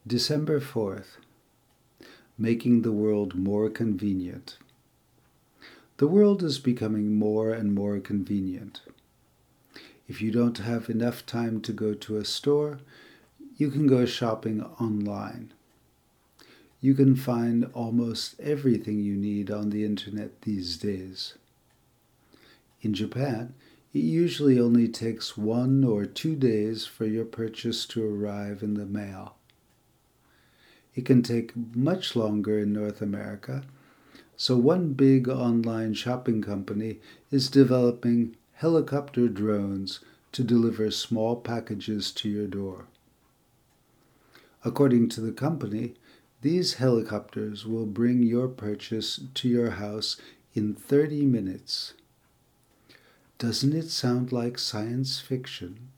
December 4th, making the world more convenient. The world is becoming more and more convenient. If you don't have enough time to go to a store, you can go shopping online. You can find almost everything you need on the internet these days. In Japan, it usually only takes 1 or 2 days for your purchase to arrive in the mail. It can take much longer in North America, so one big online shopping company is developing helicopter drones to deliver small packages to your door. According to the company, these helicopters will bring your purchase to your house in 30 minutes. Doesn't it sound like science fiction?